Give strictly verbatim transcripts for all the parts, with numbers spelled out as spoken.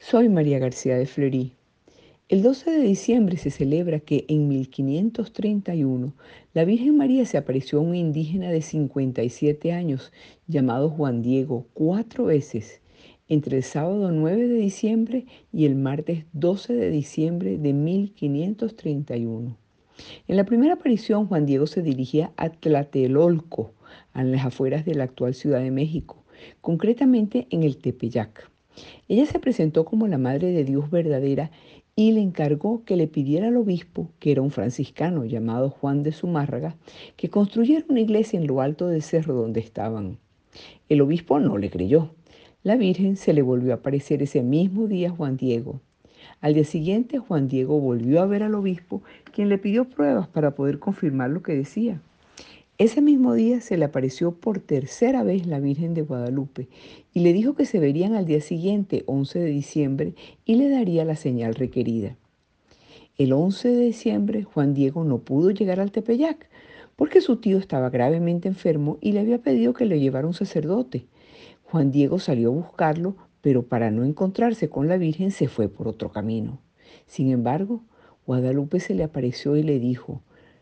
Soy María García de Fleury. El doce de diciembre se celebra que en mil quinientos treinta y uno la Virgen María se apareció a un indígena de cincuenta y siete años llamado Juan Diego cuatro veces entre el sábado nueve de diciembre y el martes doce de diciembre de mil quinientos treinta y uno. En la primera aparición, Juan Diego se dirigía a Tlatelolco, a las afueras de la actual Ciudad de México, concretamente en el Tepeyac. Ella se presentó como la Madre de Dios verdadera y le encargó que le pidiera al obispo, que era un franciscano llamado Juan de Zumárraga, que construyera una iglesia en lo alto del cerro donde estaban. El obispo no le creyó. La Virgen se le volvió a aparecer ese mismo día a Juan Diego. Al día siguiente, Juan Diego volvió a ver al obispo, quien le pidió pruebas para poder confirmar lo que decía. Ese mismo día se le apareció por tercera vez la Virgen de Guadalupe y le dijo que se verían al día siguiente, once de diciembre, y le daría la señal requerida. El once de diciembre, Juan Diego no pudo llegar al Tepeyac porque su tío estaba gravemente enfermo y le había pedido que le llevara un sacerdote. Juan Diego salió a buscarlo, pero para no encontrarse con la Virgen se fue por otro camino. Sin embargo, Guadalupe se le apareció y le dijo: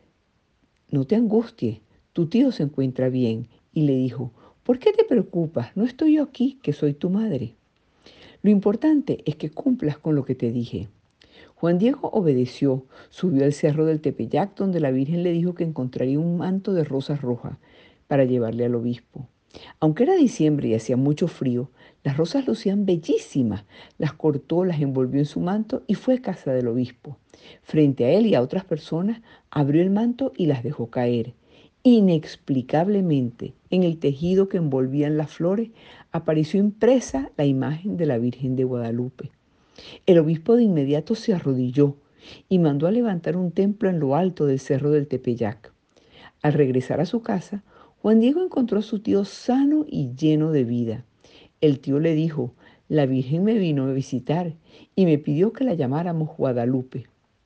no te angusties, tu tío se encuentra bien. Y le dijo: ¿por qué te preocupas? No estoy yo aquí, que soy tu madre. Lo importante es que cumplas con lo que te dije. Juan Diego obedeció, subió al cerro del Tepeyac, donde la Virgen le dijo que encontraría un manto de rosas rojas para llevarle al obispo. Aunque era diciembre y hacía mucho frío, las rosas lucían bellísimas. Las cortó, las envolvió en su manto y fue a casa del obispo. Frente a él y a otras personas, abrió el manto y las dejó caer. Inexplicablemente, en el tejido que envolvían las flores, apareció impresa la imagen de la Virgen de Guadalupe. El obispo de inmediato se arrodilló y mandó a levantar un templo en lo alto del cerro del Tepeyac. Al regresar a su casa, Juan Diego encontró a su tío sano y lleno de vida. El tío le dijo: la Virgen me vino a visitar y me pidió que la llamáramos Guadalupe.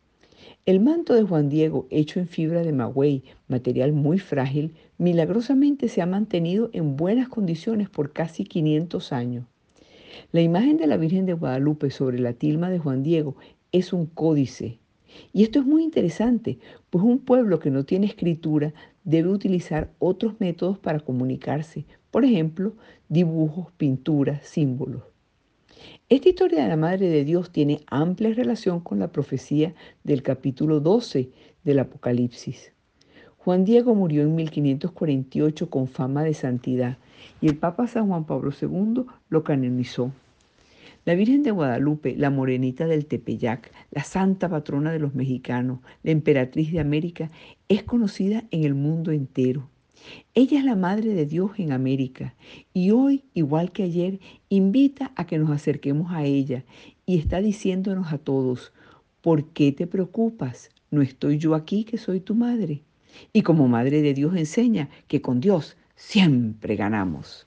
El manto de Juan Diego, hecho en fibra de maguey, material muy frágil, milagrosamente se ha mantenido en buenas condiciones por casi quinientos años. La imagen de la Virgen de Guadalupe sobre la tilma de Juan Diego es un códice. Y esto es muy interesante, pues un pueblo que no tiene escritura debe utilizar otros métodos para comunicarse, por ejemplo, dibujos, pinturas, símbolos. Esta historia de la Madre de Dios tiene amplia relación con la profecía del capítulo doce del Apocalipsis. Juan Diego murió en mil quinientos cuarenta y ocho con fama de santidad y el Papa San Juan Pablo segundo lo canonizó. La Virgen de Guadalupe, la morenita del Tepeyac, la santa patrona de los mexicanos, la emperatriz de América, es conocida en el mundo entero. Ella es la Madre de Dios en América y hoy, igual que ayer, invita a que nos acerquemos a ella y está diciéndonos a todos: ¿por qué te preocupas? ¿No estoy yo aquí, que soy tu madre? Y como Madre de Dios enseña que con Dios siempre ganamos.